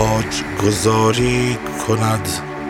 تاج گذاری کند،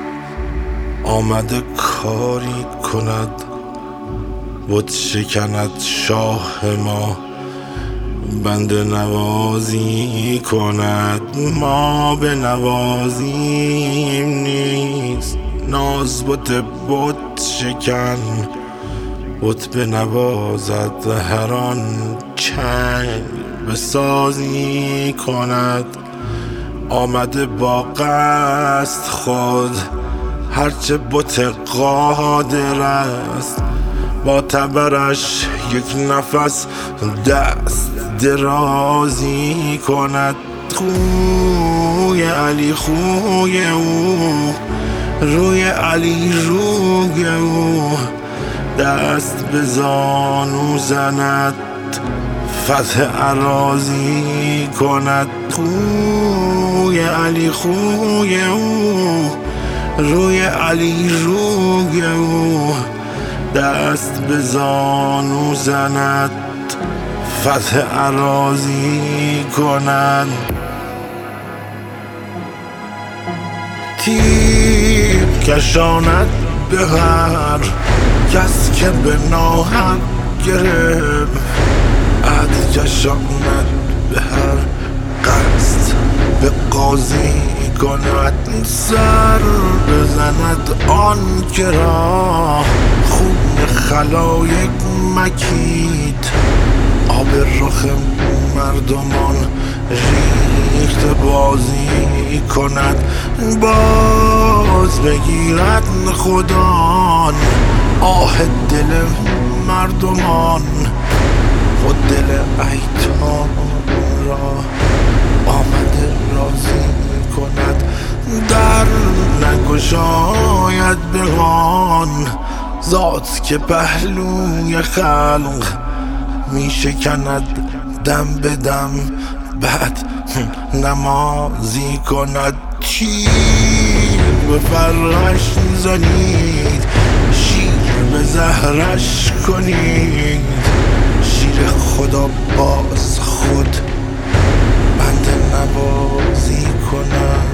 آمده کاری کند، بت شکند شاه ما، بنده نوازی کند. ما به نوازیم نیست، ناز بت شکن، بت بنوازد هر آن چنگ بسازی کند. آمده با قصد خود، هرچه بت قادر است، با تبرش یک نفس دست درازی کند. خوی علی خوی او، روی علی روی او، دست به زانو زند، فتح اراضی کند. خوی علی خوی او، روی علی روی او، دست به زانو زند، فتح اراضی کند. تیغ کشاند به هر کس که به ناحق گرفت، عهد کشاند به هر قصد به قاضی کند. سر بزند آن که را خون خلایق مکید، آب رخ مردمان ریخت بازی کند. باز بگیرد خدان آه دل مردمان، خود دل ایتام را آمده راضی کند. در نگشاید به آن ذات که پهلوی خلق می شکند دم به دم، بعد نمازی کند. تیر به فرش زنید، شیر به زهرش کنید، شیر خدا باز خود بنده نوازی کند.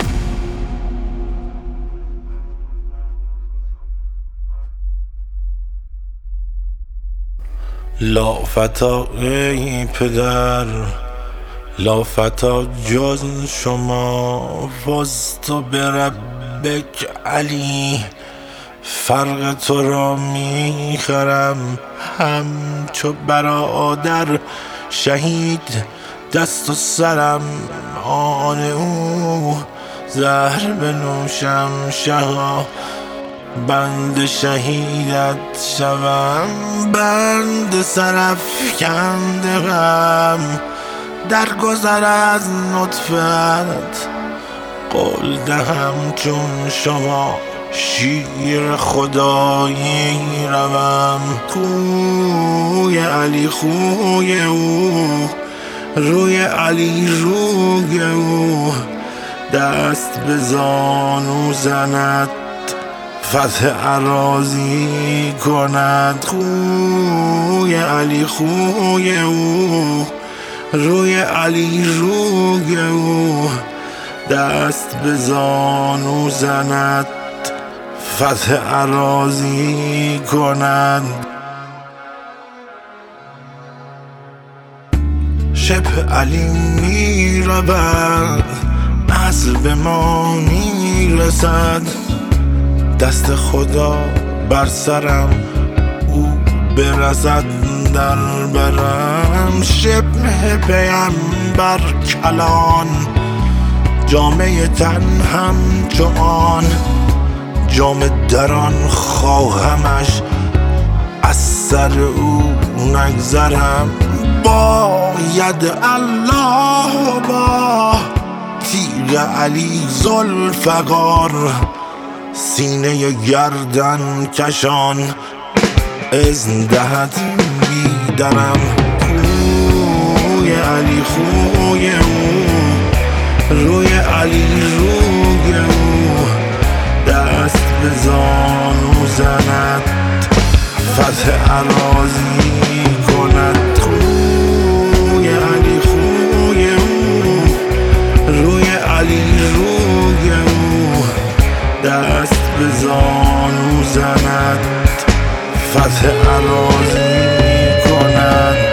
لافتا ای پدر، لافتا جز شما، فزت بربک علی، فرق تو را میخرم همچو برادر شهید. دست و سرم آن او، زهر بنوشم شها، بند شهیدت شوم، بند سرافکنده غم. در گذر از نطفت قول دهم چون شما، شیر خدایی روم. خوی علی خوی او، روی علی روی او، دست به زانو زند، فتح اراضی کند. خوی علی خوی او، روی علی روی او، دست به زانو زند، فتح اراضی کند. شبه علی می رود، عصر به ما می رسد، دست خدا بر سرم او برسد در برم. شبه پیمبر کلان، جامعه تن همچو آن، جام دران خواهمش از سر او نگذرم. باید الله با تیغ علی ذوالفقار، سینه گردن کشان اذن دهد بیدرم. خوی علی خوی او، روی علی روی او، دست به زانو زند، فتح اراضی کند. خوی علی خوی او، روی علی دست به زانو زند فتح اراضی می کند